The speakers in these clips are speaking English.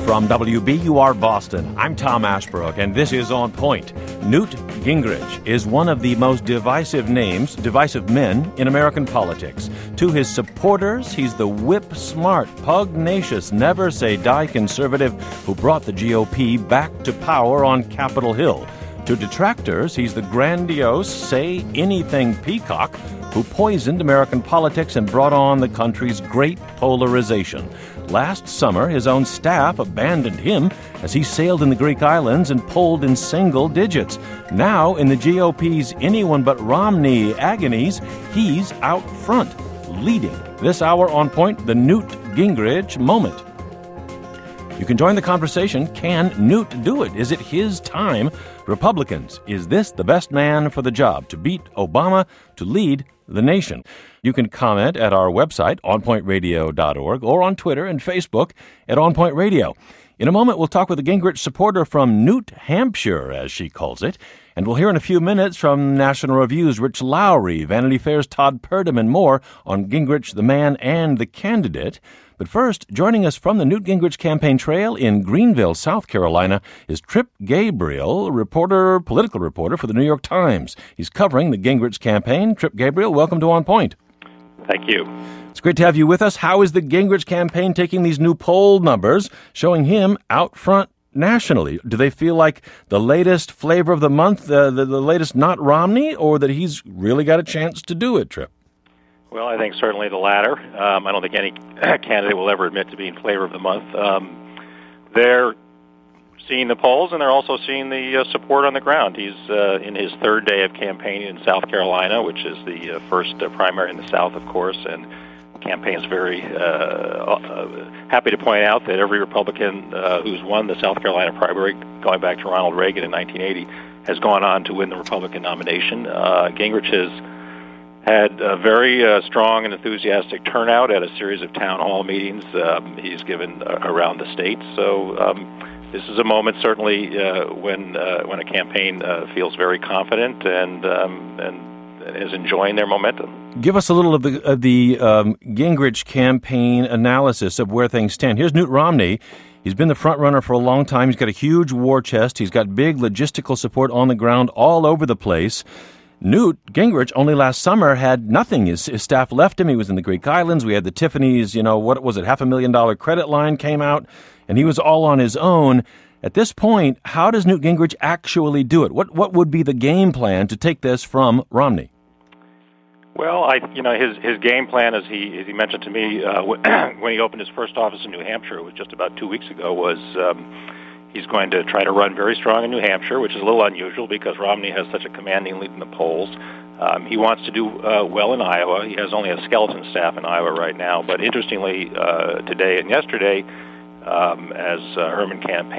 From WBUR Boston, I'm Tom Ashbrook, and this is On Point. Newt Gingrich is one of the most divisive men in American politics. To his supporters, he's the whip-smart, pugnacious, never-say-die conservative who brought the GOP back to power on Capitol Hill. To detractors, he's the grandiose, say-anything peacock who poisoned American politics and brought on the country's great polarization. Last summer, his own staff abandoned him as he sailed in the Greek islands and polled in single digits. Now, in the GOP's anyone but Romney agonies, he's out front, leading. This hour On Point, the Newt Gingrich moment. You can join the conversation. Can Newt do it? Is it his time? Republicans, is this the best man for the job to beat Obama, to lead the nation? You can comment at our website, onpointradio.org, or on Twitter and Facebook at On Point Radio. In a moment, we'll talk with a Gingrich supporter from New Hampshire, as she calls it, and we'll hear in a few minutes from National Review's Rich Lowry, Vanity Fair's Todd Purdom, and more on Gingrich, the man and the candidate. But first, joining us from the Newt Gingrich campaign trail in Greenville, South Carolina, is Trip Gabriel, political reporter for the New York Times. He's covering the Gingrich campaign. Trip Gabriel, welcome to On Point. Thank you. It's great to have you with us. How is the Gingrich campaign taking these new poll numbers, showing him out front nationally? Do they feel like the latest flavor of the month, the latest not Romney, or that he's really got a chance to do it, Trip? Well, I think certainly the latter. I don't think any candidate will ever admit to being flavor of the month. They're seeing the polls, and they're also seeing the support on the ground. He's in his third day of campaigning in South Carolina, which is the first primary in the South, of course, and the campaign is very happy to point out that every Republican who's won the South Carolina primary, going back to Ronald Reagan in 1980, has gone on to win the Republican nomination. Gingrich has had a very strong and enthusiastic turnout at a series of town hall meetings he's given around the state. So this is a moment, certainly, when a campaign feels very confident and is enjoying their momentum. Give us a little of the Gingrich campaign analysis of where things stand. Here's Newt Romney. He's been the front runner for a long time. He's got a huge war chest. He's got big logistical support on the ground all over the place. Newt Gingrich only last summer had nothing. His staff left him. He was in the Greek islands. We had the Tiffany's, what was it, $500,000 credit line came out, and he was all on his own. At this point, how does Newt Gingrich actually do it? What would be the game plan to take this from Romney? Well, his game plan, as he mentioned to me when he opened his first office in New Hampshire, it was just about 2 weeks ago, was he's going to try to run very strong in New Hampshire, which is a little unusual because Romney has such a commanding lead in the polls. He wants to do well in Iowa. He has only a skeleton staff in Iowa right now. But interestingly, today and yesterday, as Herman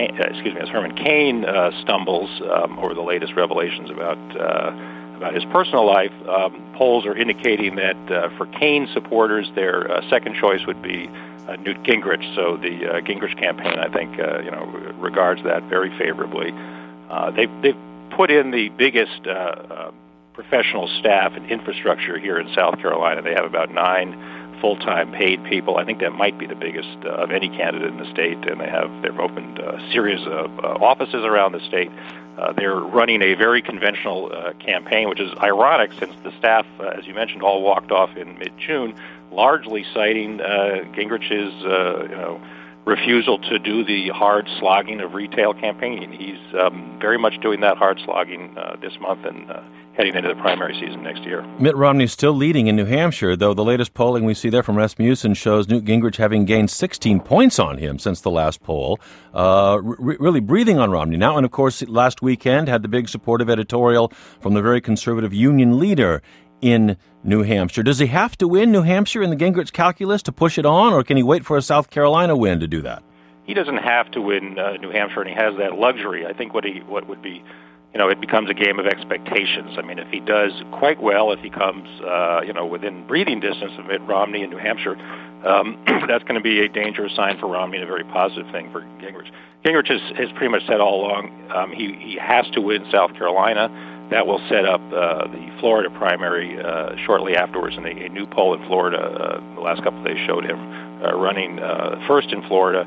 Cain stumbles over the latest revelations about his personal life, polls are indicating that for Cain supporters, their second choice would be Newt Gingrich. So the Gingrich campaign, I think, regards that very favorably. They've put in the biggest professional staff and infrastructure here in South Carolina. They have about 9 full-time paid people. I think that might be the biggest of any candidate in the state, and they've opened a series of offices around the state. They're running a very conventional campaign, which is ironic since the staff, as you mentioned, all walked off in mid-June, largely citing Gingrich's refusal to do the hard slogging of retail campaigning. He's very much doing that hard slogging this month and heading into the primary season next year. Mitt Romney's still leading in New Hampshire, though the latest polling we see there from Rasmussen shows Newt Gingrich having gained 16 points on him since the last poll, really breathing on Romney now. And, of course, last weekend had the big supportive editorial from the very conservative union leader in New Hampshire. Does he have to win New Hampshire in the Gingrich calculus to push it on, or can he wait for a South Carolina win to do that? He doesn't have to win New Hampshire, and he has that luxury. I think what would be, it becomes a game of expectations. I mean, if he does quite well, if he comes, within breathing distance of Mitt Romney in New Hampshire, that's going to be a dangerous sign for Romney and a very positive thing for Gingrich. Gingrich has pretty much said all along he has to win South Carolina. That will set up the Florida primary shortly afterwards. And a new poll in Florida the last couple of days showed him running first in Florida.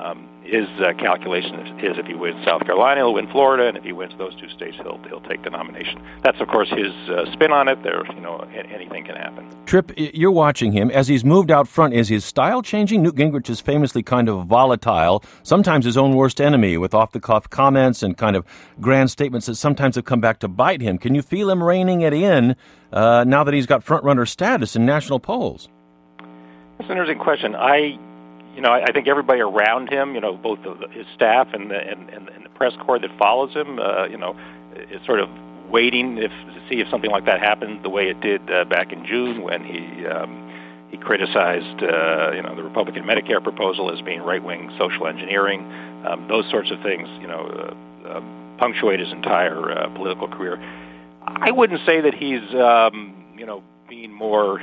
His calculation is if he wins South Carolina, he'll win Florida, and if he wins those two states, he'll take the nomination. That's, of course, his spin on it. Anything can happen. Tripp, you're watching him. As he's moved out front, is his style changing? Newt Gingrich is famously kind of volatile, sometimes his own worst enemy, with off-the-cuff comments and kind of grand statements that sometimes have come back to bite him. Can you feel him reining it in now that he's got front-runner status in national polls? That's an interesting question. I think everybody around him, both his staff and the press corps that follows him, is sort of waiting to see if something like that happens the way it did back in June when he criticized the Republican Medicare proposal as being right-wing social engineering. Those sorts of things, punctuate his entire political career. I wouldn't say that he's being more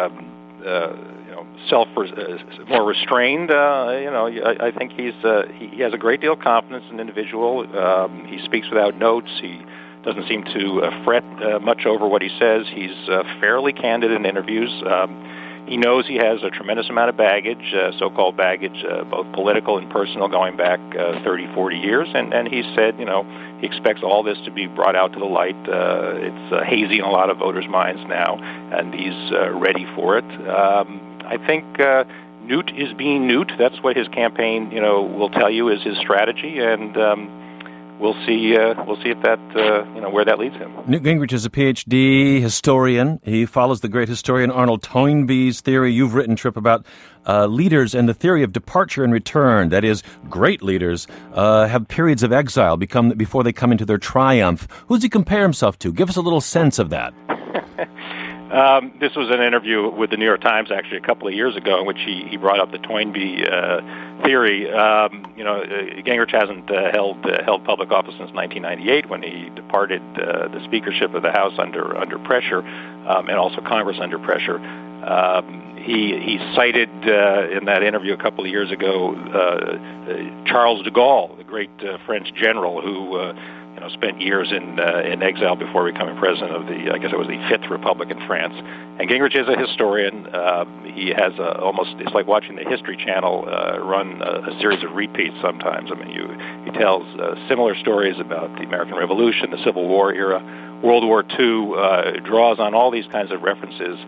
more restrained. I think he has a great deal of confidence in an individual. He speaks without notes. He doesn't seem to fret much over what he says. He's fairly candid in interviews. He knows he has a tremendous amount of baggage, so-called baggage, both political and personal, going back 30, 40 years. And he said, he expects all this to be brought out to the light. It's hazy in a lot of voters' minds now, and he's ready for it. I think Newt is being Newt. That's what his campaign, will tell you is his strategy, and we'll see if that, where that leads him. Newt Gingrich is a PhD historian. He follows the great historian Arnold Toynbee's theory. You've written, Tripp, about leaders and the theory of departure and return. That is, great leaders have periods of exile before they come into their triumph. Who does he compare himself to? Give us a little sense of that. This was an interview with the New York Times, actually, a couple of years ago, in which he brought up the Toynbee theory. Gingrich hasn't held public office since 1998, when he departed the speakership of the House under pressure, and also Congress under pressure. He cited in that interview a couple of years ago Charles de Gaulle, the great French general who spent years in exile before becoming president of the Fifth Republic in France. And Gingrich is a historian. He has it's like watching the History Channel run a series of repeats sometimes. I mean, he tells similar stories about the American Revolution, the Civil War era, World War II, draws on all these kinds of references,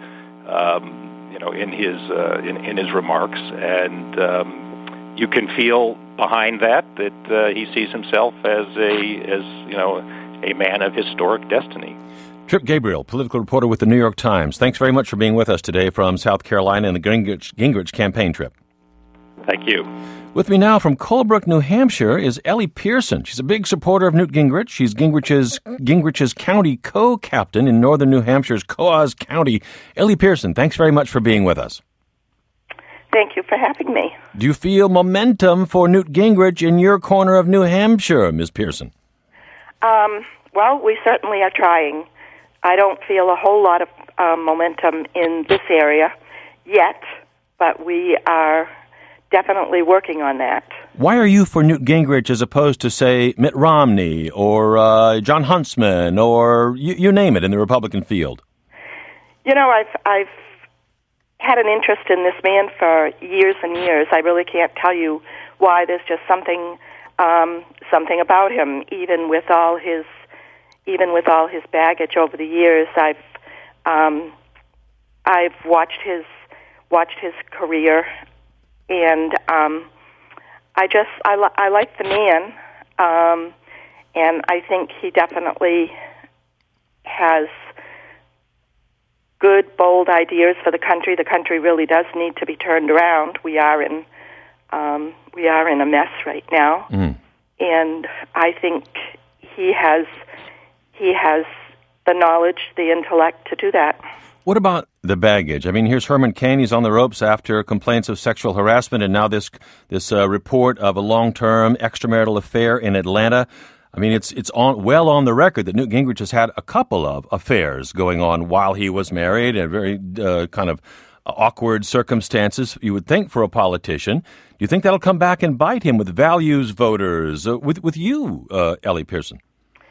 in his remarks, and you can feel behind that he sees himself as a man of historic destiny. Tripp Gabriel, political reporter with the New York Times. Thanks very much for being with us today from South Carolina and the Gingrich campaign trip. Thank you. With me now from Colebrook, New Hampshire, is Ellie Pearson. She's a big supporter of Newt Gingrich. She's Gingrich's county co-captain in northern New Hampshire's Coos County. Ellie Pearson, thanks very much for being with us. Thank you for having me. Do you feel momentum for Newt Gingrich in your corner of New Hampshire, Ms. Pearson? Well, we certainly are trying. I don't feel a whole lot of momentum in this area yet, but we are definitely working on that. Why are you for Newt Gingrich as opposed to, say, Mitt Romney or John Huntsman or you name it in the Republican field? I've had an interest in this man for years and years. I really can't tell you why. There's just something about him, even with all his baggage over the years. I've watched his career, and I like the man, and I think he definitely has good, bold ideas for the country. The country really does need to be turned around. We are in a mess right now, and I think he has the knowledge, the intellect to do that. What about the baggage? I mean, here's Herman Cain. He's on the ropes after complaints of sexual harassment, and now this report of a long-term extramarital affair in Atlanta. I mean, it's well on the record that Newt Gingrich has had a couple of affairs going on while he was married, and very kind of awkward circumstances, you would think, for a politician. Do you think that'll come back and bite him with values voters, with you, Ellie Pearson?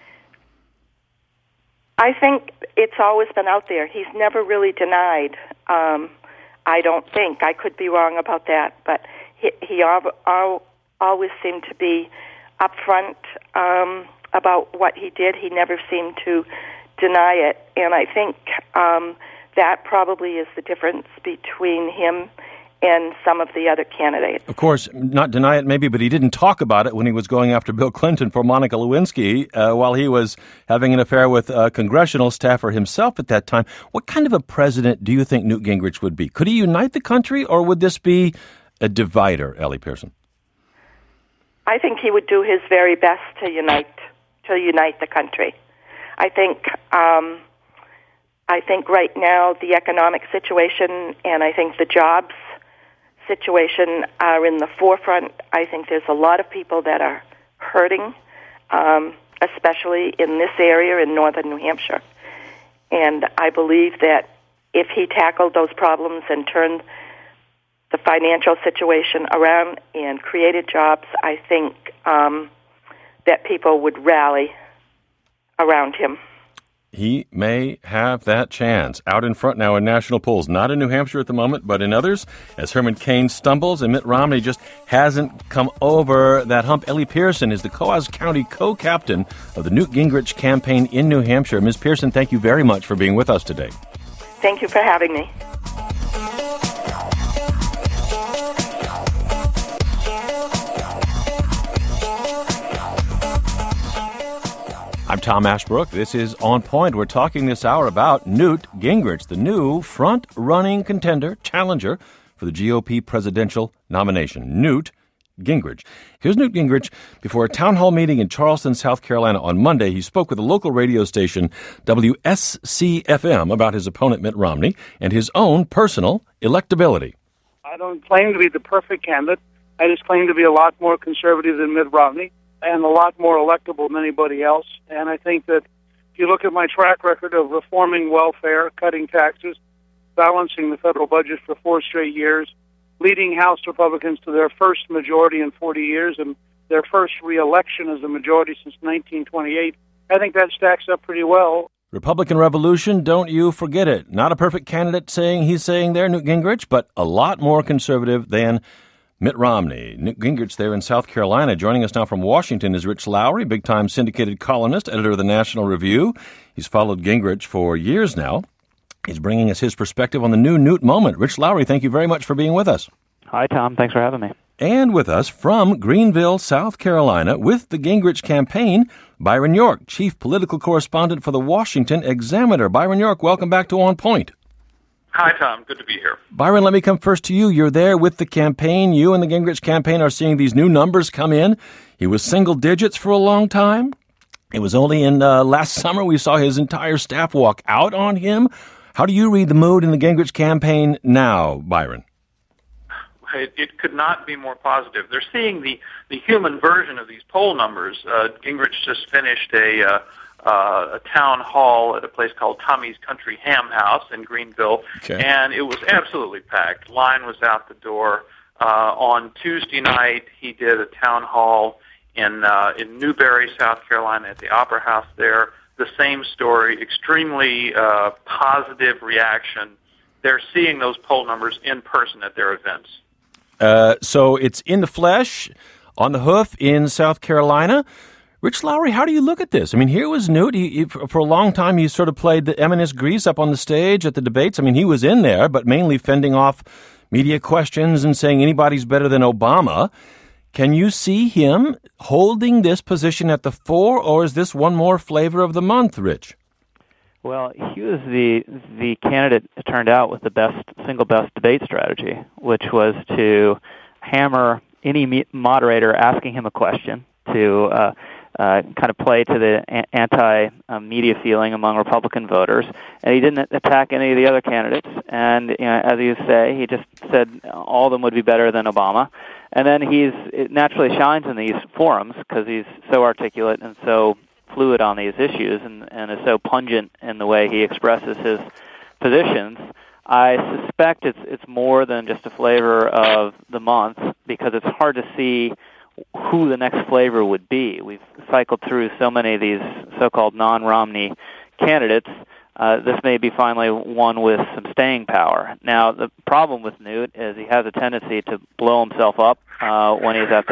I think it's always been out there. He's never really denied. I don't think. I could be wrong about that, but he always seemed to be upfront about what he did. He never seemed to deny it, and I think that probably is the difference between him and some of the other candidates. Of course, not deny it maybe, but he didn't talk about it when he was going after Bill Clinton for Monica Lewinsky while he was having an affair with a congressional staffer himself at that time. What kind of a president do you think Newt Gingrich would be? Could he unite the country, or would this be a divider, Ellie Pearson? I think he would do his very best to unite the country. I think right now the economic situation and I think the jobs situation are in the forefront. I think there's a lot of people that are hurting, especially in this area in northern New Hampshire. And I believe that if he tackled those problems and turned the financial situation around and created jobs, I think that people would rally around him. He may have that chance. Out in front now in national polls, not in New Hampshire at the moment, but in others, as Herman Cain stumbles and Mitt Romney just hasn't come over that hump. Ellie Pearson is the Coos County co-captain of the Newt Gingrich campaign in New Hampshire. Ms. Pearson, thank you very much for being with us today. Thank you for having me. I'm Tom Ashbrook. This is On Point. We're talking this hour about Newt Gingrich, the new front-running contender, challenger for the GOP presidential nomination. Newt Gingrich. Here's Newt Gingrich before a town hall meeting in Charleston, South Carolina on Monday. He spoke with a local radio station, WSCFM, about his opponent, Mitt Romney, and his own personal electability. I don't claim to be the perfect candidate. I just claim to be a lot more conservative than Mitt Romney and a lot more electable than anybody else. And I think that if you look at my track record of reforming welfare, cutting taxes, balancing the federal budget for 4 straight years, leading House Republicans to their first majority in 40 years and their first re-election as a majority since 1928, I think that stacks up pretty well. Republican Revolution, don't you forget it. Not a perfect candidate he's saying there, Newt Gingrich, but a lot more conservative than Mitt Romney. Newt Gingrich there in South Carolina. Joining us now from Washington is Rich Lowry, big-time syndicated columnist, editor of the National Review. He's followed Gingrich for years now. He's bringing us his perspective on the new Newt moment. Rich Lowry, thank you very much for being with us. Hi, Tom. Thanks for having me. And with us from Greenville, South Carolina, with the Gingrich campaign, Byron York, chief political correspondent for the Washington Examiner. Byron York, welcome back to On Point. Hi, Tom. Good to be here. Byron, let me come first to you. You're there with the campaign. You and the Gingrich campaign are seeing these new numbers come in. He was single digits for a long time. It was only in last summer we saw his entire staff walk out on him. How do you read the mood in the Gingrich campaign now, Byron? It could not be more positive. They're seeing the human version of these poll numbers. Gingrich just finished a town hall at a place called Tommy's Country Ham House in Greenville, and it was absolutely packed. Line was out the door. On Tuesday night, he did a town hall in Newberry, South Carolina, at the Opera House there. The same story, extremely positive reaction. They're seeing those poll numbers in person at their events. So it's in the flesh, on the hoof in South Carolina. Rich Lowry, how do you look at this? I mean, here was Newt. He, for a long time, he sort of played the eminence grease up on the stage at the debates. I mean, he was in there, but mainly fending off media questions and saying anybody's better than Obama. Can you see him holding this position at the fore, or is this one more flavor of the month, Rich? Well, he was the candidate, it turned out, with the single best debate strategy, which was to hammer any moderator asking him a question to kind of play to the anti-media feeling among Republican voters. And he didn't attack any of the other candidates. And as you say, he just said all of them would be better than Obama. And then it naturally shines in these forums because he's so articulate and so fluid on these issues and is so pungent in the way he expresses his positions. I suspect it's more than just a flavor of the month because it's hard to see who the next flavor would be. We've cycled through so many of these so-called non-Romney candidates. This may be finally one with some staying power. Now, the problem with Newt is he has a tendency to blow himself up when he's at the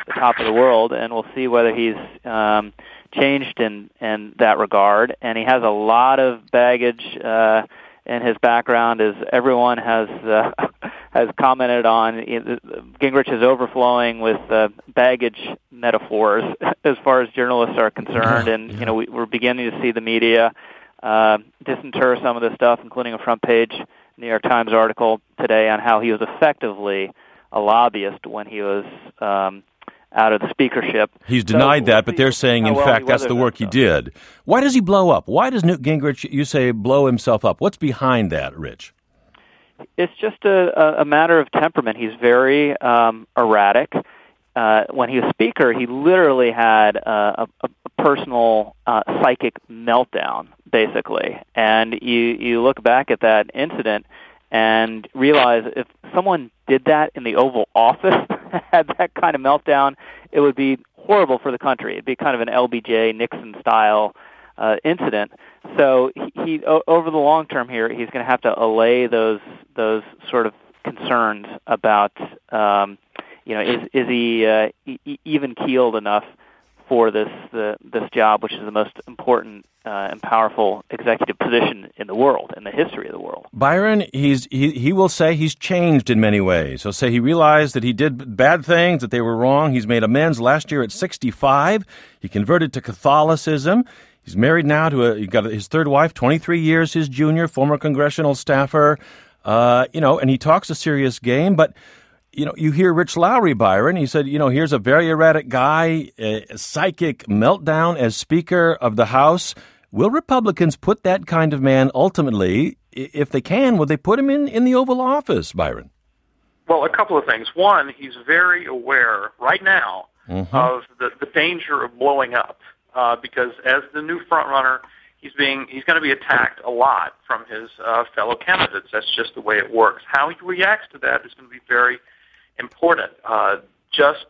the top of the world, and we'll see whether he's changed in that regard. And he has a lot of baggage in his background, as everyone has commented on. Gingrich is overflowing with baggage metaphors as far as journalists are concerned, and we're beginning to see the media disinter some of this stuff, including a front-page New York Times article today on how he was effectively a lobbyist when he was out of the speakership. He's denied that, but they're saying, in fact, that's the work he did. Why does he blow up? Why does Newt Gingrich, you say, blow himself up? What's behind that, Rich? It's just a matter of temperament. He's very erratic. When he was speaker, he literally had a personal psychic meltdown, basically. And you look back at that incident and realize if someone did that in the Oval Office, had that kind of meltdown, it would be horrible for the country. It'd be kind of an LBJ Nixon-style incident. So he over the long term here, he's going to have to allay those sort of concerns about, is he even keeled enough for this job, which is the most important and powerful executive position in the world, in the history of the world. Byron, he will say he's changed in many ways. He'll say he realized that he did bad things, that they were wrong. He's made amends. Last year at 65, he converted to Catholicism. He's married now to he got his third wife, 23 years his junior, former congressional staffer. And he talks a serious game, but you hear Rich Lowry, Byron. He said, here's a very erratic guy, a psychic meltdown as Speaker of the House. Will Republicans put that kind of man ultimately, if they can, will they put him in the Oval Office, Byron? Well, a couple of things. One, he's very aware right now of the danger of blowing up because as the new frontrunner, he's going to be attacked a lot from his fellow candidates. That's just the way it works. How he reacts to that is going to be very important. Just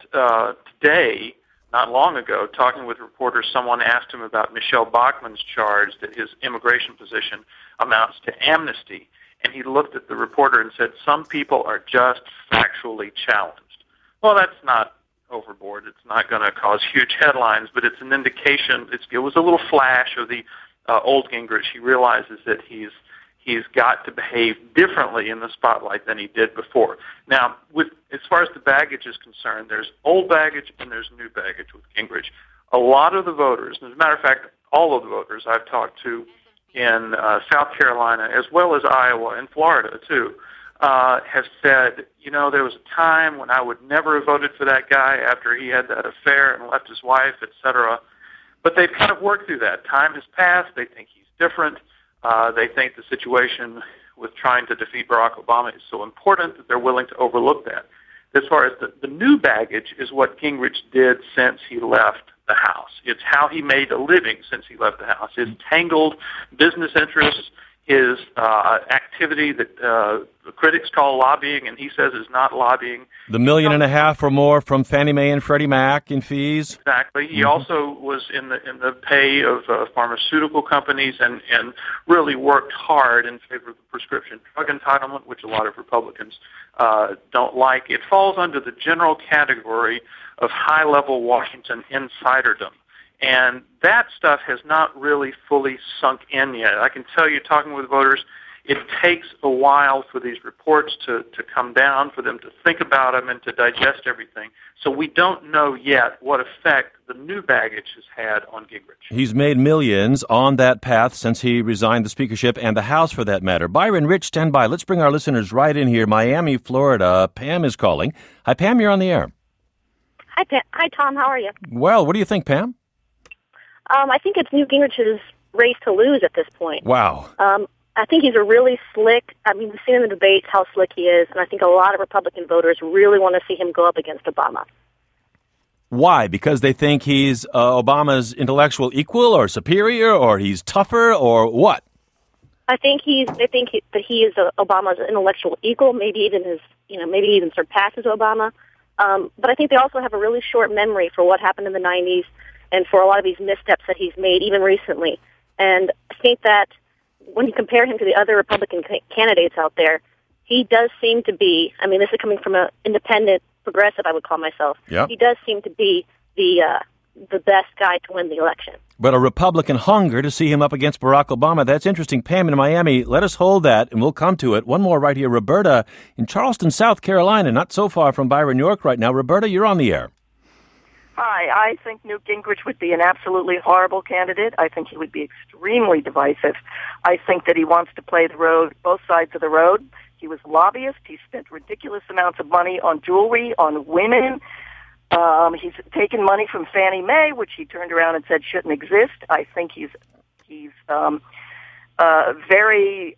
today, not long ago, talking with reporters, someone asked him about Michelle Bachmann's charge that his immigration position amounts to amnesty, and he looked at the reporter and said, some people are just factually challenged. Well, that's not overboard. It's not going to cause huge headlines, but it's an indication. It was a little flash of the old Gingrich. He realizes that he's got to behave differently in the spotlight than he did before. Now, as far as the baggage is concerned, there's old baggage and there's new baggage with Gingrich. A lot of the voters, as a matter of fact, all of the voters I've talked to in South Carolina, as well as Iowa and Florida, too, have said, there was a time when I would never have voted for that guy after he had that affair and left his wife, etc. But they've kind of worked through that. Time has passed. They think he's different. They think the situation with trying to defeat Barack Obama is so important that they're willing to overlook that. As far as the new baggage is what Gingrich did since he left the House. It's how he made a living since he left the House. His tangled business interests, his activity that critics call lobbying, and he says is not lobbying. The $1.5 million or more from Fannie Mae and Freddie Mac in fees. Exactly. He also was in the pay of pharmaceutical companies and really worked hard in favor of the prescription drug entitlement, which a lot of Republicans don't like. It falls under the general category of high-level Washington insiderdom. And that stuff has not really fully sunk in yet. I can tell you, talking with voters, it takes a while for these reports to come down, for them to think about them and to digest everything. So we don't know yet what effect the new baggage has had on Gingrich. He's made millions on that path since he resigned the speakership and the House, for that matter. Byron, Rich, stand by. Let's bring our listeners right in here. Miami, Florida. Pam is calling. Hi, Pam. You're on the air. Hi, Pam. Hi, Tom. How are you? Well, what do you think, Pam? I think it's Newt Gingrich's race to lose at this point. Wow. I think he's a really slick, we've seen in the debates how slick he is, and I think a lot of Republican voters really want to see him go up against Obama. Why? Because they think he's Obama's intellectual equal or superior, or he's tougher, or what? I think that he is Obama's intellectual equal, maybe even surpasses Obama. But I think they also have a really short memory for what happened in the 90s and for a lot of these missteps that he's made, even recently. And I think that when you compare him to the other Republican candidates out there, he does seem to be, this is coming from an independent progressive, I would call myself. Yep. He does seem to be the best guy to win the election. But a Republican hunger to see him up against Barack Obama. That's interesting. Pam in Miami, let us hold that, and we'll come to it. One more right here. Roberta in Charleston, South Carolina, not so far from Byron York right now. Roberta, you're on the air. Hi, I think Newt Gingrich would be an absolutely horrible candidate. I think he would be extremely divisive. I think that he wants to play the road, both sides of the road. He was a lobbyist. He spent ridiculous amounts of money on jewelry, on women. He's taken money from Fannie Mae, which he turned around and said shouldn't exist. I think he's very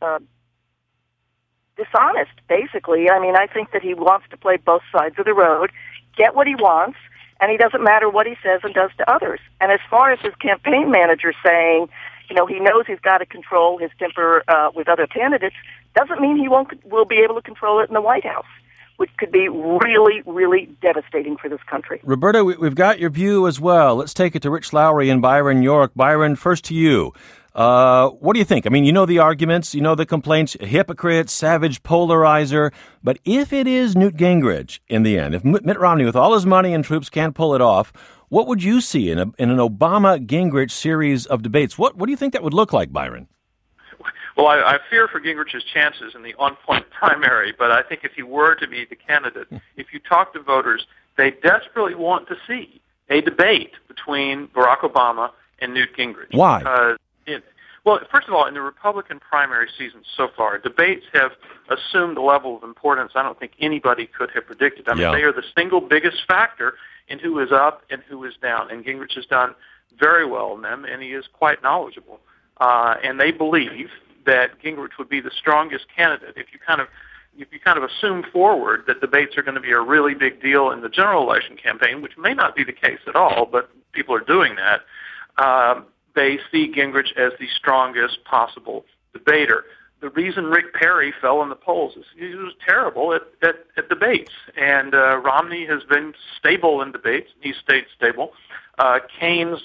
dishonest, basically. I mean, I think that he wants to play both sides of the road, get what he wants, and he doesn't matter what he says and does to others. And as far as his campaign manager saying, he knows he's got to control his temper with other candidates, doesn't mean he will be able to control it in the White House, which could be really, really devastating for this country. Roberta, we've got your view as well. Let's take it to Rich Lowry and Byron York. Byron, first to you. What do you think? I mean, you know the arguments, you know the complaints, hypocrite, savage, polarizer. But if it is Newt Gingrich in the end, if Mitt Romney with all his money and troops can't pull it off, what would you see in an Obama-Gingrich series of debates? What do you think that would look like, Byron? Well, I fear for Gingrich's chances in the on-point primary, but I think if he were to be the candidate, if you talk to voters, they desperately want to see a debate between Barack Obama and Newt Gingrich. Why? Well, first of all, in the Republican primary season so far, debates have assumed a level of importance I don't think anybody could have predicted. I mean, They are the single biggest factor in who is up and who is down, and Gingrich has done very well in them, and he is quite knowledgeable. And they believe that Gingrich would be the strongest candidate. If you kind of assume forward that debates are going to be a really big deal in the general election campaign, which may not be the case at all, but people are doing that, they see Gingrich as the strongest possible debater. The reason Rick Perry fell in the polls is he was terrible at debates, and Romney has been stable in debates. He's stayed stable. Herman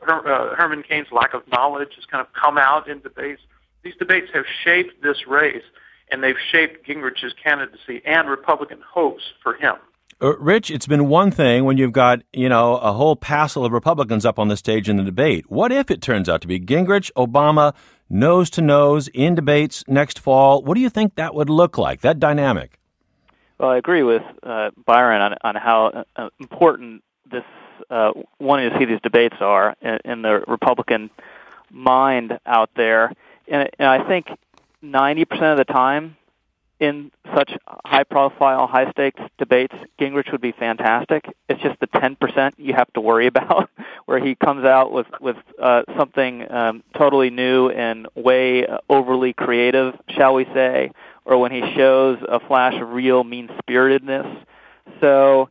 Cain's lack of knowledge has kind of come out in debates. These debates have shaped this race, and they've shaped Gingrich's candidacy and Republican hopes for him. Rich, it's been one thing when you've got, a whole passel of Republicans up on the stage in the debate. What if it turns out to be Gingrich, Obama, nose to nose in debates next fall? What do you think that would look like, that dynamic? Well, I agree with Byron on how important this wanting to see these debates are in the Republican mind out there. And I think 90% of the time in such high-profile, high-stakes debates, Gingrich would be fantastic. It's just the 10% you have to worry about, where he comes out with something totally new and way overly creative, shall we say, or when he shows a flash of real mean-spiritedness. So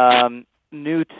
Newt,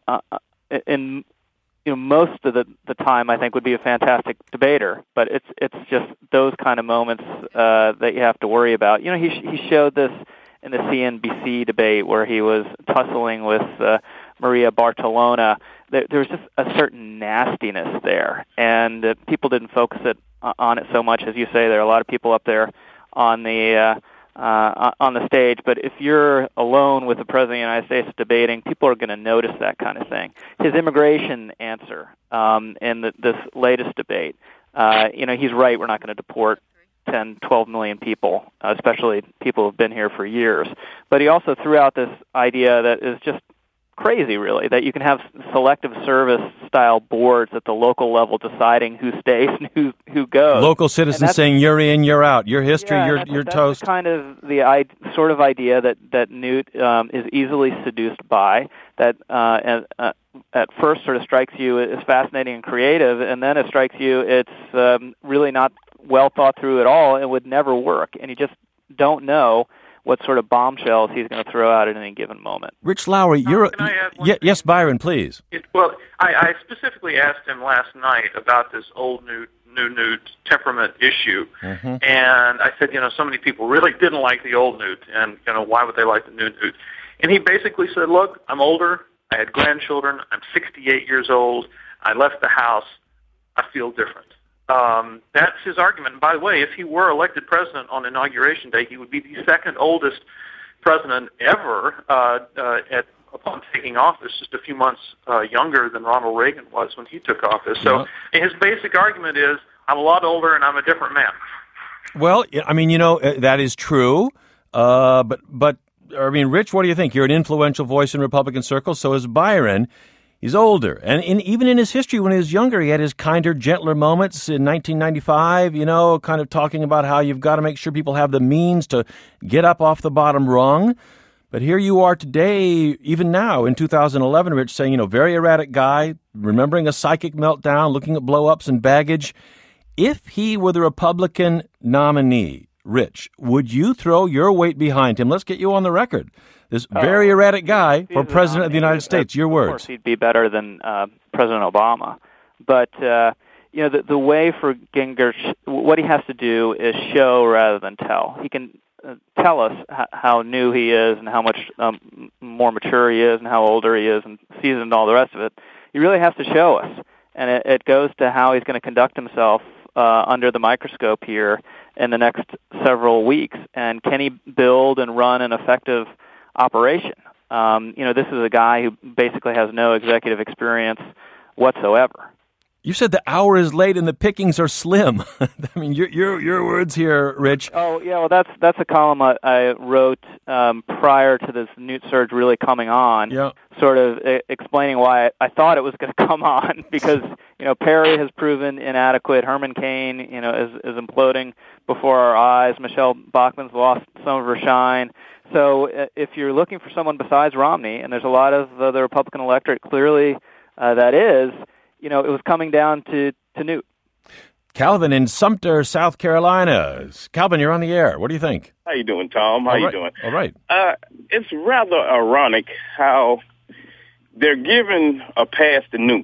in most of the time, I think, would be a fantastic debater, but it's just those kind of moments that you have to worry about. He showed this in the CNBC debate where he was tussling with Maria Bartolona. There was just a certain nastiness there, and people didn't focus on it so much. As you say, there are a lot of people up there on the stage, but if you're alone with the President of the United States debating, people are going to notice that kind of thing. His immigration answer in this latest debate, he's right, we're not going to deport 10, 12 million people, especially people who've been here for years. But he also threw out this idea that is just crazy, really, that you can have selective service-style boards at the local level deciding who stays and who goes. Local citizens saying you're in, you're out, your history, you're toast. That's kind of the sort of idea that Newt is easily seduced by, that at first sort of strikes you as fascinating and creative, and then it strikes you it's really not well thought through at all and would never work, and you just don't know what sort of bombshells he's going to throw out at any given moment. Rich Lowry, yes, Byron, please. I specifically asked him last night about this old new Newt temperament issue, and I said, so many people really didn't like the old Newt, and why would they like the new Newt? And he basically said, look, I'm older, I had grandchildren, I'm 68 years old, I left the house, I feel different. That's his argument. And by the way, if he were elected president on Inauguration Day, he would be the second oldest president ever upon taking office, just a few months younger than Ronald Reagan was when he took office. So his basic argument is, I'm a lot older and I'm a different man. Well, I mean, that is true. But I mean, Rich, what do you think? You're an influential voice in Republican circles. So is Byron. He's older. And even in his history, when he was younger, he had his kinder, gentler moments in 1995, kind of talking about how you've got to make sure people have the means to get up off the bottom rung. But here you are today, even now in 2011, Rich, saying, very erratic guy, remembering a psychic meltdown, looking at blow-ups and baggage. If he were the Republican nominee, Rich, would you throw your weight behind him? Let's get you on the record. This very erratic guy for President of the United States. Your words. Of course, he'd be better than President Obama. But, the way for Gingrich, what he has to do is show rather than tell. He can tell us how new he is and how much more mature he is and how older he is and seasoned and all the rest of it. He really has to show us. And it goes to how he's going to conduct himself under the microscope here in the next several weeks. And can he build and run an effective operation? This is a guy who basically has no executive experience whatsoever. You said the hour is late and the pickings are slim. I mean, your words here, Rich. Oh, yeah, well, that's a column I wrote prior to this Newt surge really coming on, sort of explaining why I thought it was going to come on, because, Perry has proven inadequate. Herman Cain, is imploding before our eyes. Michelle Bachmann's lost some of her shine. So if you're looking for someone besides Romney, and there's a lot of the Republican electorate clearly that is, it was coming down to Newt. Calvin in Sumter, South Carolina. Calvin, you're on the air. What do you think? How you doing, Tom? How you doing? All right. It's rather ironic how they're giving a pass to Newt,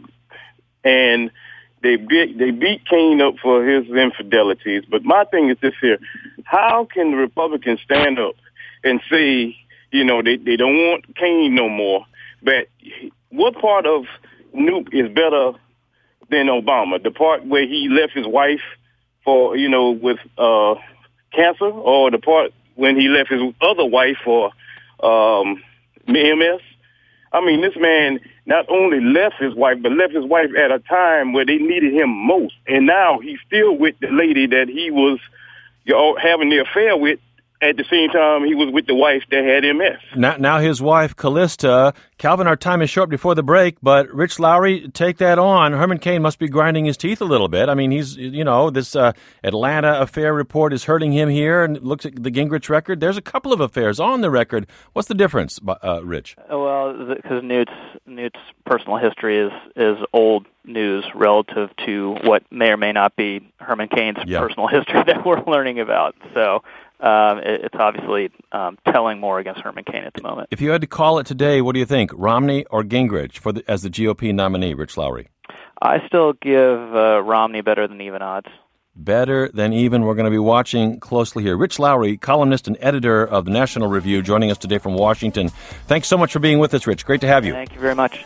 and they beat Cain up for his infidelities. But my thing is this here: how can the Republicans stand up and say, they don't want Cain no more? But what part of Newt is better than Obama? The part where he left his wife for, with cancer, or the part when he left his other wife for MS? I mean, this man not only left his wife, but left his wife at a time where they needed him most. And now he's still with the lady that he was having the affair with. At the same time, he was with the wife that had MS. Now his wife, Callista. Calvin, our time is short before the break, but Rich Lowry, take that on. Herman Cain must be grinding his teeth a little bit. I mean, he's, this Atlanta affair report is hurting him here, and looks at the Gingrich record. There's a couple of affairs on the record. What's the difference, Rich? Well, because Newt's personal history is old news relative to what may or may not be Herman Cain's personal history that we're learning about. So it's obviously telling more against Herman Cain at the moment. If you had to call it today, what do you think, Romney or Gingrich as the GOP nominee, Rich Lowry? I still give Romney better than even odds. Better than even. We're going to be watching closely here. Rich Lowry, columnist and editor of the National Review, joining us today from Washington. Thanks so much for being with us, Rich. Great to have you. Thank you very much.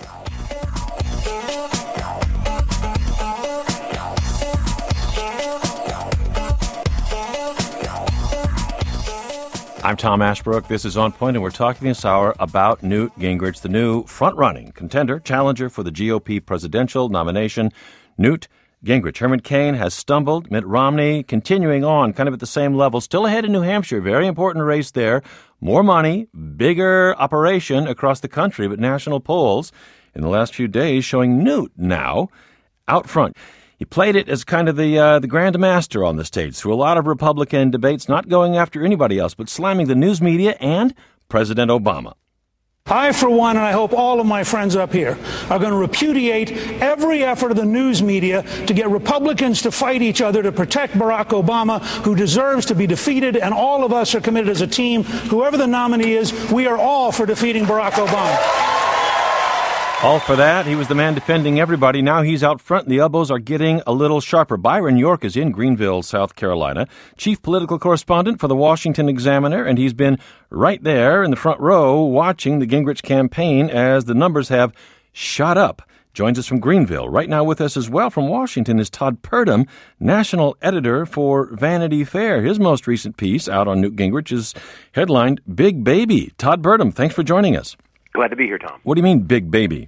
I'm Tom Ashbrook. This is On Point, and we're talking this hour about Newt Gingrich, the new front-running contender, challenger for the GOP presidential nomination. Newt Gingrich. Herman Cain has stumbled. Mitt Romney continuing on kind of at the same level, still ahead in New Hampshire. Very important race there. More money, bigger operation across the country, but national polls in the last few days showing Newt now out front. He played it as kind of the grand master on the stage through a lot of Republican debates, not going after anybody else, but slamming the news media and President Obama. I, for one, and I hope all of my friends up here, are going to repudiate every effort of the news media to get Republicans to fight each other to protect Barack Obama, who deserves to be defeated, and all of us are committed as a team. Whoever the nominee is, we are all for defeating Barack Obama. All for that. He was the man defending everybody. Now he's out front, and the elbows are getting a little sharper. Byron York is in Greenville, South Carolina, chief political correspondent for the Washington Examiner, and he's been right there in the front row watching the Gingrich campaign as the numbers have shot up. joins us from Greenville. Right now with us as well from Washington is Todd Purdum, national editor for Vanity Fair. His most recent piece out on Newt Gingrich is headlined Big Baby. Todd Purdum, thanks for joining us. Glad to be here, Tom. What do you mean, Big Baby?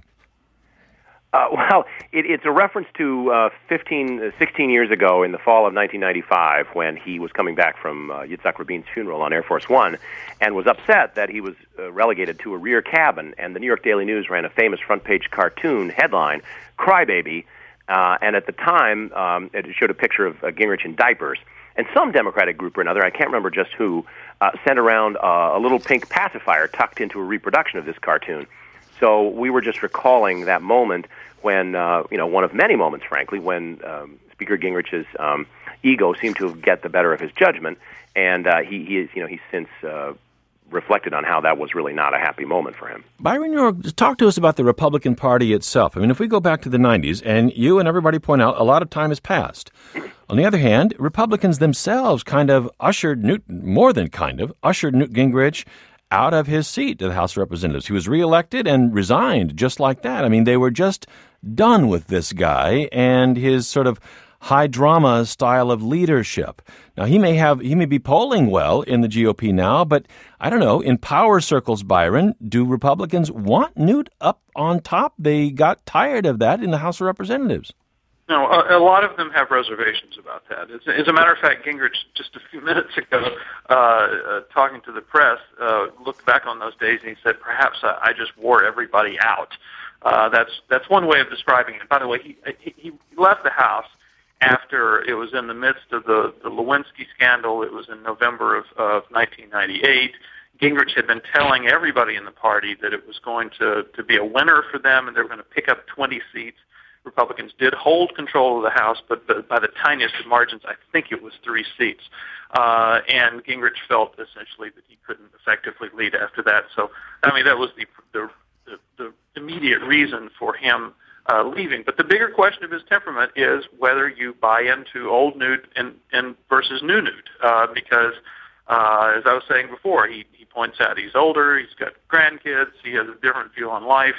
It's a reference to 16 years ago in the fall of 1995 when he was coming back from Yitzhak Rabin's funeral on Air Force One and was upset that he was relegated to a rear cabin. And the New York Daily News ran a famous front-page cartoon headline, Crybaby, and at the time it showed a picture of Gingrich in diapers. And some Democratic group or another, I can't remember just who, sent around a little pink pacifier tucked into a reproduction of this cartoon. So we were just recalling that moment when, one of many moments, frankly, when Speaker Gingrich's ego seemed to get the better of his judgment, and he's since reflected on how that was really not a happy moment for him. Byron, talk to us about the Republican Party itself. I mean, if we go back to the 90s, and you and everybody point out a lot of time has passed. On the other hand, Republicans themselves ushered Newt Gingrich out of his seat to the House of Representatives. He was reelected and resigned just like that. I mean, they were just done with this guy and his sort of high drama style of leadership. Now, he may be polling well in the GOP now, but I don't know, in power circles, Byron, do Republicans want Newt up on top? They got tired of that in the House of Representatives. No, a lot of them have reservations about that. As a matter of fact, Gingrich, just a few minutes ago, talking to the press, looked back on those days and he said, perhaps I just wore everybody out. That's one way of describing it. By the way, he left the House after it was in the midst of the Lewinsky scandal. It was in November of 1998. Gingrich had been telling everybody in the party that it was going to be a winner for them and they were going to pick up 20 seats. Republicans did hold control of the House, but by the tiniest of margins, I think it was 3 seats. And Gingrich felt essentially that he couldn't effectively lead after that. So, I mean, that was the immediate reason for him leaving. But the bigger question of his temperament is whether you buy into old Newt and versus new Newt. Because, as I was saying before, he points out he's older, he's got grandkids, he has a different view on life.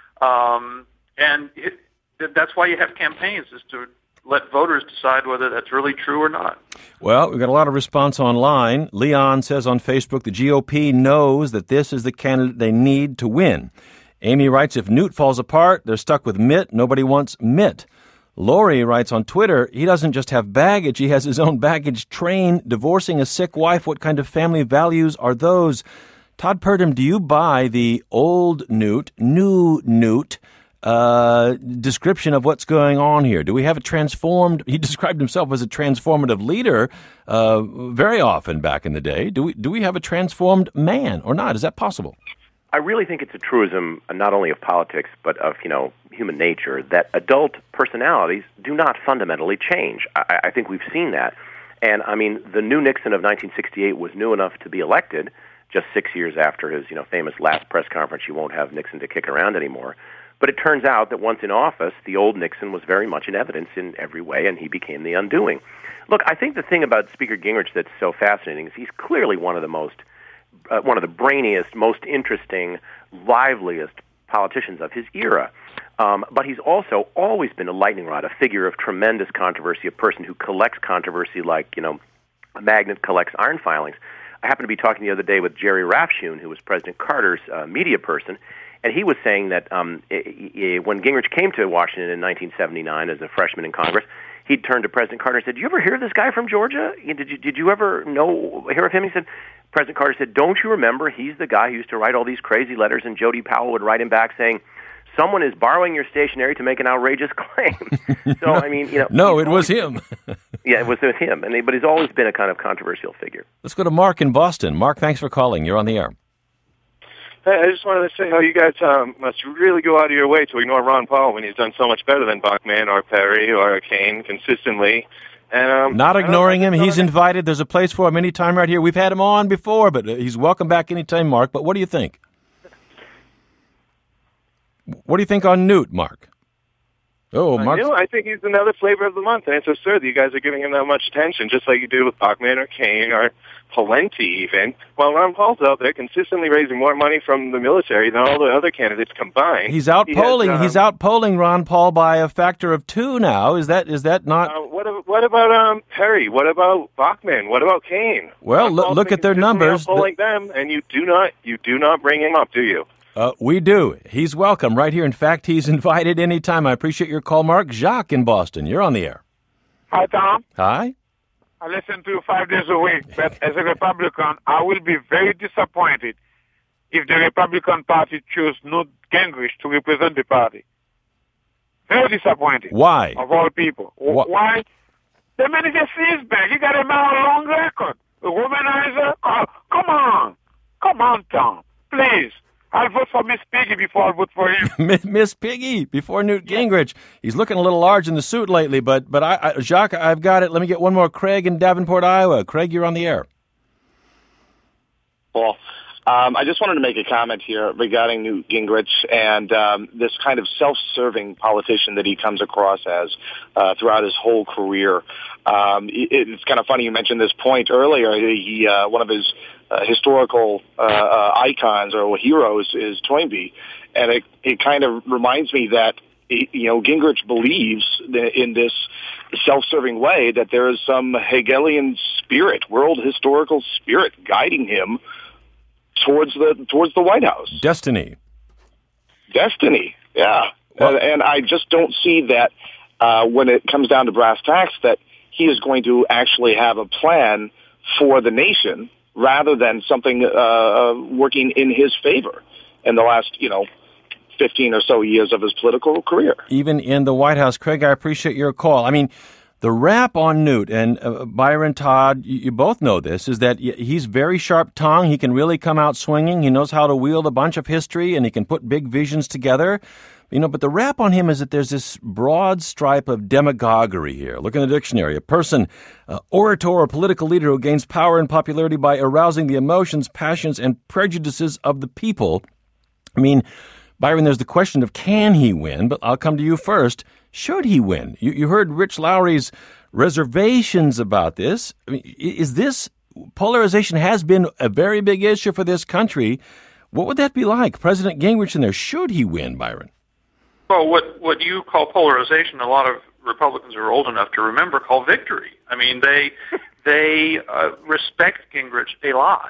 That's why you have campaigns, is to let voters decide whether that's really true or not. Well, we've got a lot of response online. Leon says on Facebook, the GOP knows that this is the candidate they need to win. Amy writes, if Newt falls apart, they're stuck with Mitt. Nobody wants Mitt. Lori writes on Twitter, he doesn't just have baggage, he has his own baggage train. Divorcing a sick wife, what kind of family values are those? Todd Purdum, do you buy the old Newt, new Newt, description of what's going on here? Do we have he described himself as a transformative leader very often back in the day. Do we have a transformed man or not? Is that possible? I really think it's a truism not only of politics but of, human nature that adult personalities do not fundamentally change. I think we've seen that. And, I mean, the new Nixon of 1968 was new enough to be elected just 6 years after his, famous last press conference, you won't have Nixon to kick around anymore. But it turns out that once in office, the old Nixon was very much in evidence in every way, and he became the undoing. Look, I think the thing about Speaker Gingrich that's so fascinating is he's clearly one of the brainiest, most interesting, liveliest politicians of his era. But he's also always been a lightning rod, a figure of tremendous controversy, a person who collects controversy like, a magnet collects iron filings. I happened to be talking the other day with Jerry Rafshoon, who was President Carter's media person, and he was saying that when Gingrich came to Washington in 1979 as a freshman in Congress, he'd turned to President Carter and said, "Did you ever hear of this guy from Georgia? Did you ever hear of him?" He said, President Carter said, "Don't you remember? He's the guy who used to write all these crazy letters," and Jody Powell would write him back saying, "Someone is borrowing your stationery to make an outrageous claim." So, I mean, No, it was him. Yeah, it was him. But he's always been a kind of controversial figure. Let's go to Mark in Boston. Mark, thanks for calling. You're on the air. Hey, I just wanted to say how you guys must really go out of your way to ignore Ron Paul when he's done so much better than Bachmann or Perry or Kane consistently. And not ignoring him. He's invited. There's a place for him anytime right here. We've had him on before, but he's welcome back anytime, Mark. But what do you think? What do you think on Newt, Mark? Oh, Mark. I think he's another flavor of the month, and it's absurd that you guys are giving him that much attention, just like you do with Bachmann or Kaine or Pawlenty even, while Ron Paul's out there consistently raising more money from the military than all the other candidates combined. He's outpolling. He's outpolling Ron Paul by a factor of 2 now. Is that not? What about Perry? What about Bachmann? What about Kaine? Well, look at their numbers. Outpolling them, and you do not bring him up, do you? We do. He's welcome right here. In fact, he's invited anytime. I appreciate your call, Mark. Jacques in Boston, you're on the air. Hi, Tom. Hi. I listen to you 5 days a week, but as a Republican, I will be very disappointed if the Republican Party choose Newt Gingrich to represent the party. Very disappointed. Why? Of all people. Why? The man is a sleazebag. He got a mile-long record. A womanizer. Oh, come on, Tom. Please. I'll vote for Miss Piggy before I vote for him. Miss Piggy before Newt Gingrich. He's looking a little large in the suit lately, but Jacques, I've got it. Let me get one more. Craig in Davenport, Iowa. Craig, you're on the air. Well, I just wanted to make a comment here regarding Newt Gingrich and this kind of self-serving politician that he comes across as throughout his whole career. It's kind of funny you mentioned this point earlier. He one of his historical icons or heroes is Toynbee, and it kind of reminds me that Gingrich believes in this self-serving way that there is some Hegelian spirit, world historical spirit, guiding him towards the White House. Destiny, yeah. Well, and I just don't see that when it comes down to brass tacks that he is going to actually have a plan for the nation rather than something working in his favor in the last, 15 or so years of his political career. Even in the White House. Craig, I appreciate your call. I mean, the rap on Newt, and Byron, Todd, you both know this, is that he's very sharp-tongued. He can really come out swinging. He knows how to wield a bunch of history, and he can put big visions together. But the rap on him is that there's this broad stripe of demagoguery here. Look in the dictionary. A person, orator or political leader who gains power and popularity by arousing the emotions, passions, and prejudices of the people. I mean, Byron, there's the question of can he win, but I'll come to you first. Should he win? You heard Rich Lowry's reservations about this. I mean, is this polarization has been a very big issue for this country. What would that be like? President Gingrich in there, should he win, Byron? Well, what you call polarization, a lot of Republicans are old enough to remember, call victory. I mean, they respect Gingrich a lot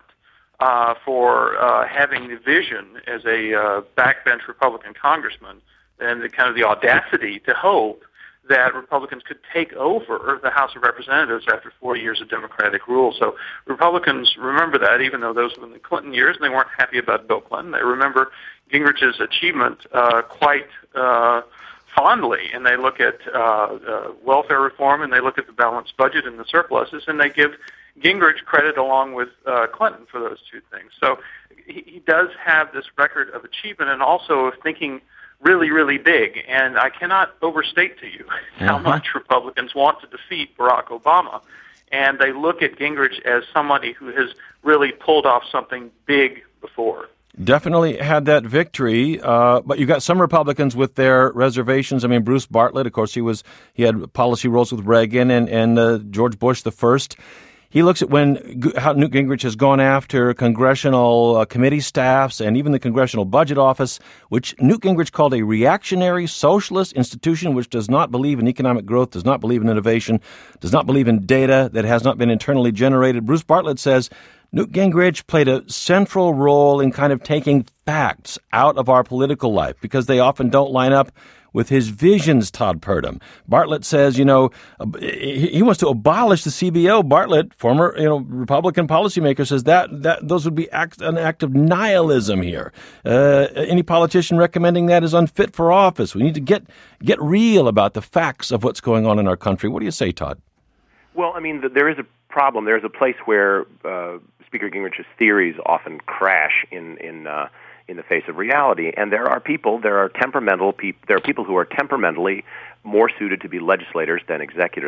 for having the vision as a backbench Republican congressman and the audacity to hope that Republicans could take over the House of Representatives after 4 years of Democratic rule. So Republicans remember that, even though those were in the Clinton years and they weren't happy about Bill Clinton. They remember Gingrich's achievement quite fondly, and they look at welfare reform and they look at the balanced budget and the surpluses, and they give Gingrich credit along with Clinton for those two things. So he does have this record of achievement and also of thinking really, really big. And I cannot overstate to you how much Republicans want to defeat Barack Obama. And they look at Gingrich as somebody who has really pulled off something big before. Definitely had that victory, but you got some Republicans with their reservations. I mean, Bruce Bartlett, of course, he had policy roles with Reagan and George Bush the first. He looks at how Newt Gingrich has gone after congressional committee staffs and even the Congressional Budget Office, which Newt Gingrich called a reactionary socialist institution which does not believe in economic growth, does not believe in innovation, does not believe in data that has not been internally generated. Bruce Bartlett says Newt Gingrich played a central role in kind of taking facts out of our political life because they often don't line up with his visions, Todd Purdom. Bartlett says, he wants to abolish the CBO. Bartlett, former, Republican policymaker, says that those would be an act of nihilism here. Any politician recommending that is unfit for office. We need to get real about the facts of what's going on in our country. What do you say, Todd? Well, I mean, there is a problem. There's a place where Speaker Gingrich's theories often crash in the face of reality. And there are people who are temperamentally more suited to be legislators than executives.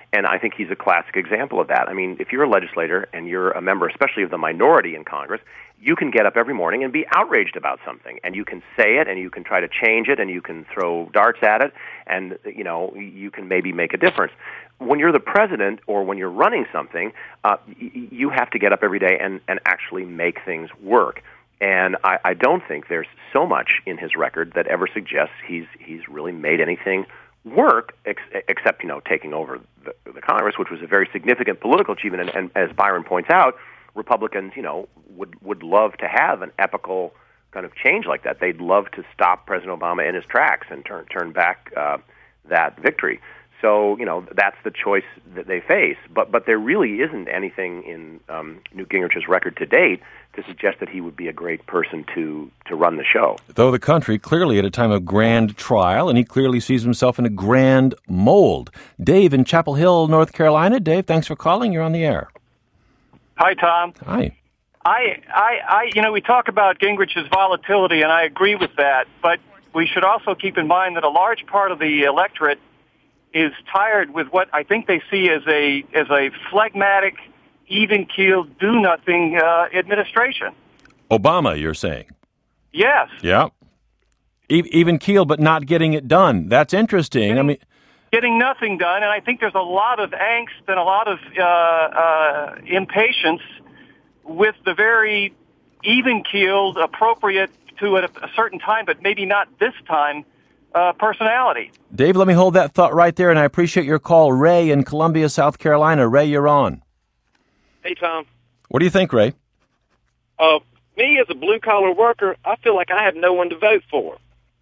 And I think he's a classic example of that. I mean, if you're a legislator and you're a member, especially of the minority in Congress, you can get up every morning and be outraged about something, and you can say it, and you can try to change it, and you can throw darts at it, and, you know, you can maybe make a difference. When you're the president or when you're running something, you have to get up every day and actually make things work. And I don't think there's so much in his record that ever suggests he's really made anything work, except, you know, taking over the Congress, which was a very significant political achievement. And as Byron points out, Republicans, you know, would love to have an epical kind of change like that. They'd love to stop President Obama in his tracks and turn back that victory. So, you know, that's the choice that they face. But there really isn't anything in Newt Gingrich's record to date to suggest that he would be a great person to run the show. Though the country clearly at a time of grand trial, and he clearly sees himself in a grand mold. Dave in Chapel Hill, North Carolina. Dave, thanks for calling. You're on the air. Hi, Tom. Hi. You know, we talk about Gingrich's volatility, and I agree with that. But we should also keep in mind that a large part of the electorate is tired with what I think they see as a phlegmatic, even-keeled, do-nothing administration. Obama, you're saying? Yes. Yeah. Even-keeled, but not getting it done. That's interesting. Getting nothing done, and I think there's a lot of angst and a lot of impatience with the very even-keeled, appropriate to a certain time, but maybe not this time, personality. Dave, let me hold that thought right there, and I appreciate your call. Ray in Columbia, South Carolina. Ray, you're on. Hey, Tom. What do you think, Ray? Me as a blue-collar worker, I feel like I have no one to vote for.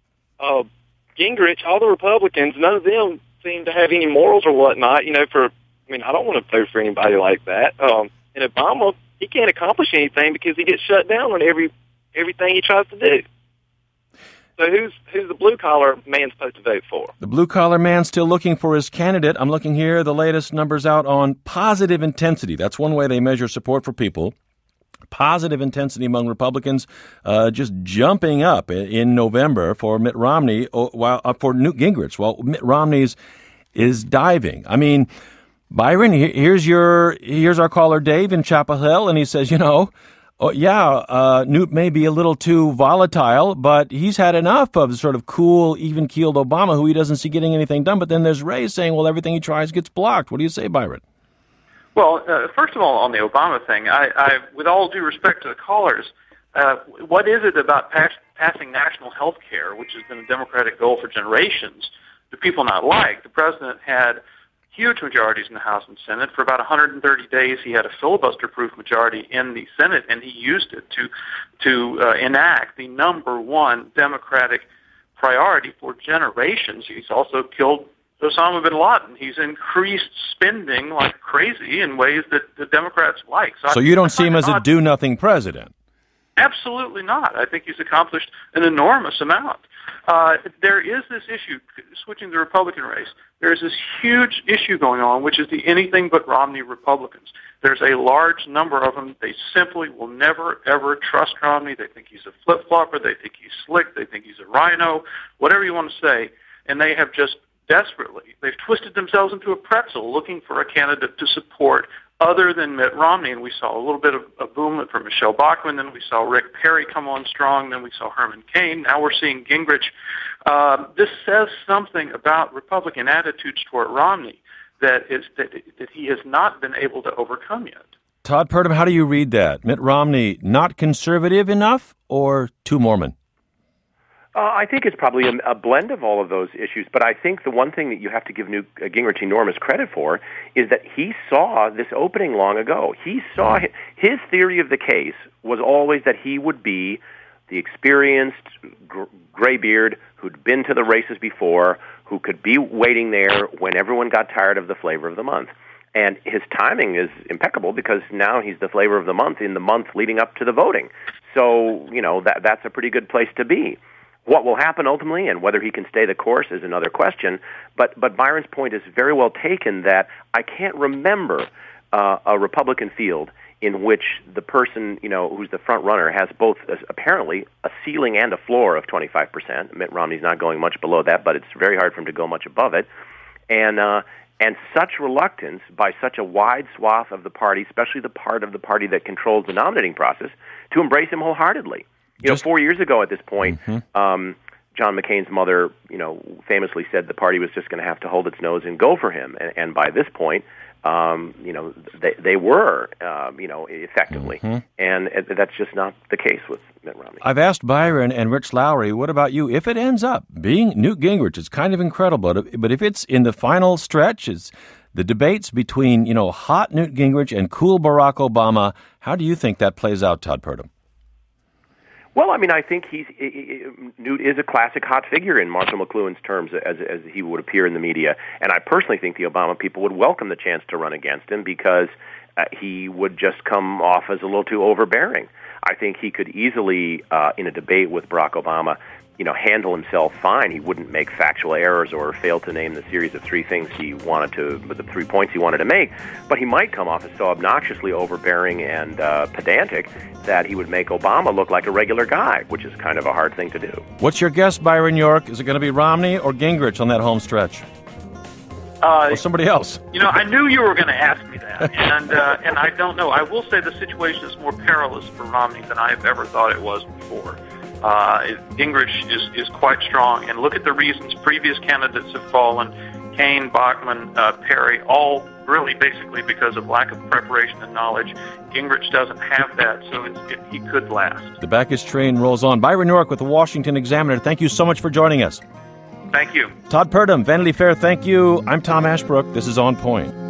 Gingrich, all the Republicans, none of them seem to have any morals or whatnot, you know, I don't want to vote for anybody like that. And Obama, he can't accomplish anything because he gets shut down on everything he tries to do. So who's the blue-collar man supposed to vote for? The blue-collar man still looking for his candidate. I'm looking here, the latest numbers out on positive intensity. That's one way they measure support for people. Positive intensity among Republicans just jumping up in November for Mitt Romney, for Newt Gingrich, while Mitt Romney's is diving. I mean, Byron, here's our caller Dave in Chapel Hill, and he says, you know, Newt may be a little too volatile, but he's had enough of sort of cool, even-keeled Obama, who he doesn't see getting anything done. But then there's Ray saying, well, everything he tries gets blocked. What do you say, Byron? Well, first of all, on the Obama thing, I with all due respect to the callers, what is it about passing national health care, which has been a Democratic goal for generations, do people not like? The president had huge majorities in the House and Senate. For about 130 days, he had a filibuster-proof majority in the Senate, and he used it to enact the number one Democratic priority for generations. He's also killed Osama bin Laden. He's increased spending like crazy in ways that the Democrats like. So you don't see him as a do-nothing president? Absolutely not. I think he's accomplished an enormous amount. There is this issue, switching to the Republican race, there is this huge issue going on, which is the anything but Romney Republicans. There's a large number of them. They simply will never, ever trust Romney. They think he's a flip-flopper. They think he's slick. They think he's a rhino, whatever you want to say. And they have just they've twisted themselves into a pretzel looking for a candidate to support other than Mitt Romney. And we saw a little bit of a boom from Michelle Bachmann. Then we saw Rick Perry come on strong. Then we saw Herman Cain. Now we're seeing Gingrich. This says something about Republican attitudes toward Romney that he has not been able to overcome yet. Todd Purdom, how do you read that? Mitt Romney not conservative enough or too Mormon? I think it's probably a blend of all of those issues, but I think the one thing that you have to give Newt Gingrich enormous credit for is that he saw this opening long ago. He saw his theory of the case was always that he would be the experienced graybeard who'd been to the races before, who could be waiting there when everyone got tired of the flavor of the month. And his timing is impeccable because now he's the flavor of the month in the month leading up to the voting. So, you know, that's a pretty good place to be. What will happen ultimately and whether he can stay the course is another question. But Byron's point is very well taken that I can't remember a Republican field in which the person, you know, who's the front runner has both apparently a ceiling and a floor of 25%. Mitt Romney's not going much below that, but it's very hard for him to go much above it. And and such reluctance by such a wide swath of the party, especially the part of the party that controls the nominating process, to embrace him wholeheartedly. 4 years ago at this point, John McCain's mother, famously said the party was just going to have to hold its nose and go for him. And by this point, they were, effectively. And that's just not the case with Mitt Romney. I've asked Byron and Rich Lowry, what about you? If it ends up being Newt Gingrich, it's kind of incredible. But if it's in the final stretch, it's the debates between, hot Newt Gingrich and cool Barack Obama, how do you think that plays out, Todd Purdom? Well, I think Newt is a classic hot figure in Marshall McLuhan's terms, as he would appear in the media. And I personally think the Obama people would welcome the chance to run against him because he would just come off as a little too overbearing. I think he could easily, in a debate with Barack Obama, handle himself fine. He wouldn't make factual errors or fail to name the series of the 3 points he wanted to make. But he might come off as so obnoxiously overbearing and pedantic that he would make Obama look like a regular guy, which is kind of a hard thing to do. What's your guess, Byron York? Is it going to be Romney or Gingrich on that home stretch? Or somebody else? I knew you were going to ask me that, and I don't know. I will say the situation is more perilous for Romney than I have ever thought it was before. Gingrich is quite strong, and look at the reasons previous candidates have fallen. Kaine, Bachmann, Perry, all really basically because of lack of preparation and knowledge. Gingrich doesn't have that, so he could last. The baggage train rolls on. Byron York with the Washington Examiner, thank you so much for joining us. Thank you. Todd Purdom, Vanity Fair, thank you. I'm Tom Ashbrook. This is On Point.